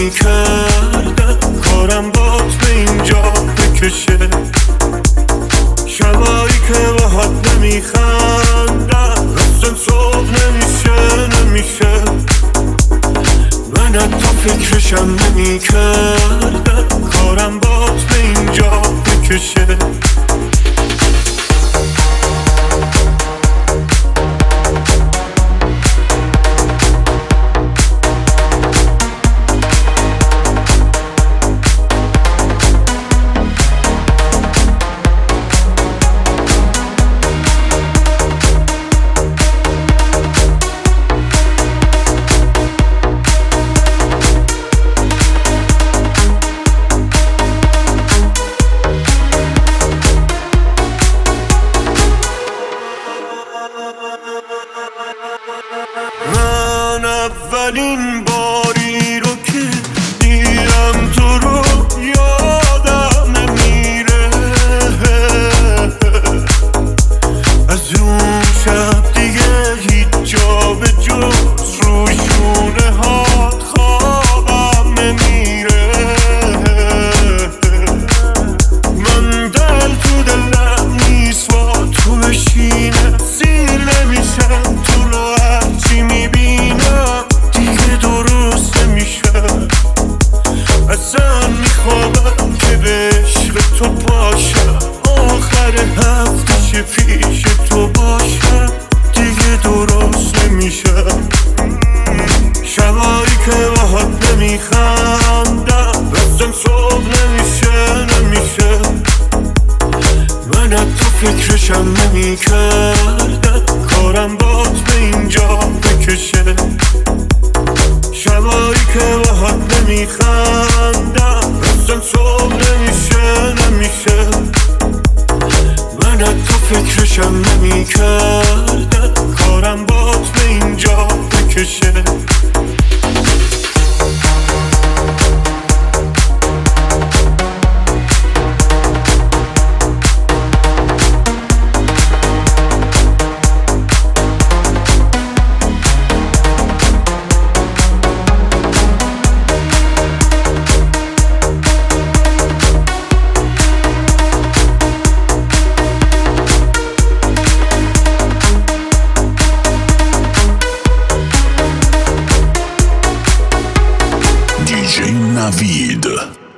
نمیکردم کارم بات به اینجا بکشه، شبایی که باهات نمیخندم اصلا صبح نمیشه من حتی فکرشم نمیکردم کارم بات به اینجا بکشه. من اولین باری رو که دیدم تو رو یادم نمیره، از اون شب دیگه هیچ جا به جز رو شونه هات خوابم نمیره. من دل تو دلم نیست با تو بشینه، سیر نمیشم تو رو هرچی میبینم دیگه درست نمیشه. اصلا میخوابم که به عشق تو باشم، آخر هفتهش پیش تو باشم دیگه درست نمیشه. شبایی که باهات نمیخندم اصلا صبح نمیشه من حتی فکرشم نمیکردم کارم بات به اینجا بکشه. شبایی که باهات نمیخندم اصلا صبح نمیشه من حتی فکرشم نمیکردم کارم بات به اینجا بکشه. DJ Navid.